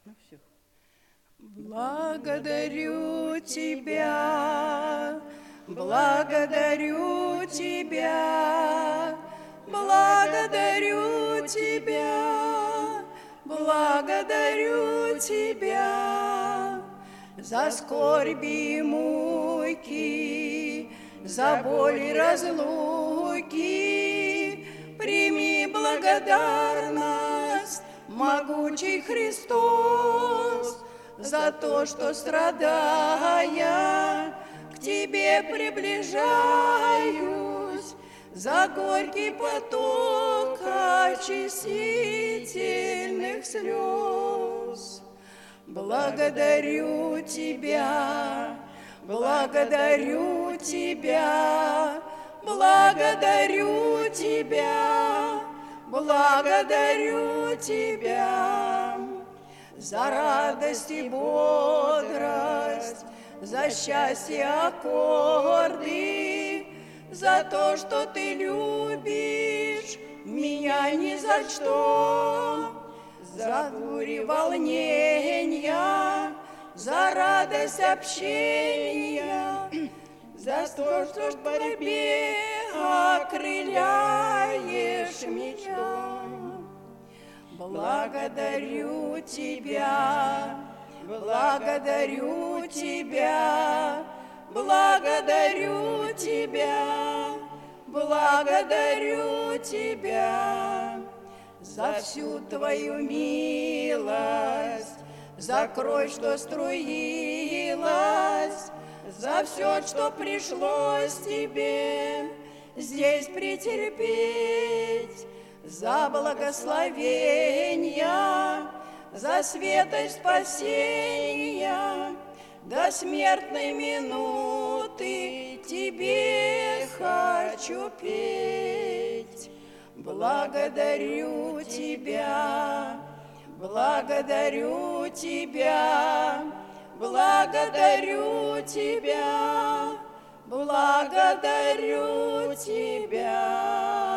Ну все. Благодарю Тебя, благодарю Тебя, благодарю Тебя, благодарю Тебя за скорби и муки, за боль и разлуки. Прими благодарность, могучий Христос, за то, что, страдая, к Тебе приближаюсь, за горький поток очистительных слез. Благодарю Тебя, благодарю Тебя, благодарю Тебя, благодарю Тебя за радость и бодрость, за счастье аккорды, за то, что Ты любишь меня ни за что, за бури волнения, за радость общения, за то, что в борьбе окрыляешь меня. Благодарю Тебя, благодарю Тебя, благодарю Тебя, благодарю Тебя за всю Твою милость, за кровь, что струилась, за все, что пришлось Тебе здесь претерпеть, за благословения, за светость спасения, до смертной минуты Тебе хочу петь. Благодарю Тебя, благодарю Тебя, благодарю Тебя, благодарю Тебя.